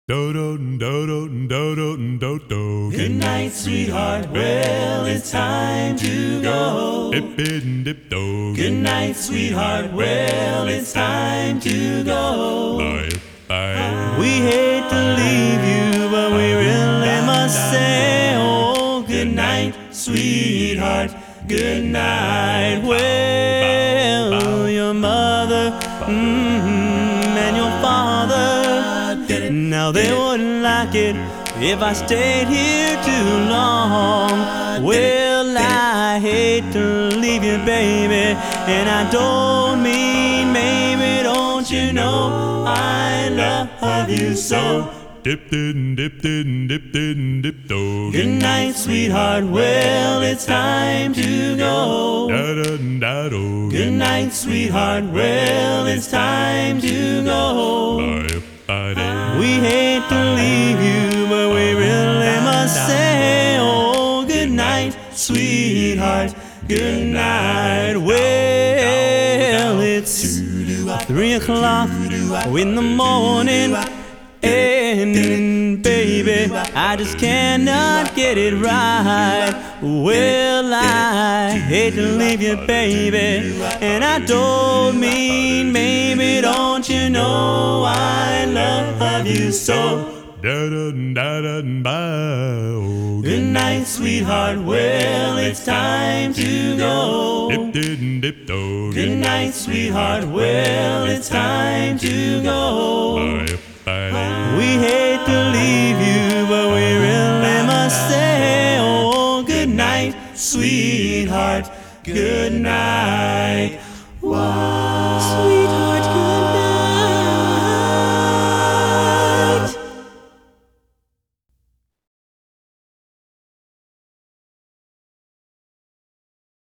Good night, sweetheart. Well, it's time to go. Good night, sweetheart. Well, it's time to go. We hate to leave you, but we really must say, oh, good night, sweetheart. Good night. Well, your mother and your father, now they wouldn't like it if I stayed here too long. Well, I hate to leave you, baby, and I don't mean maybe. Don't you know I love you so? Good night, sweetheart. Well, it's time to go. Good night, sweetheart. Well, it's time to go. We hate to leave you, but we really must say, oh, good night, sweetheart. Good night. Well, it's 3 o'clock in the morning, and baby, I just cannot get it right. Well, I hate to leave you, baby, and I don't mean maybe. Don't you know I love you so? Good night, sweetheart. Well, it's time to go. Good night, sweetheart. Well, it's time to go. We hate to leave you, but we really must say, oh, good night, sweetheart. Good night.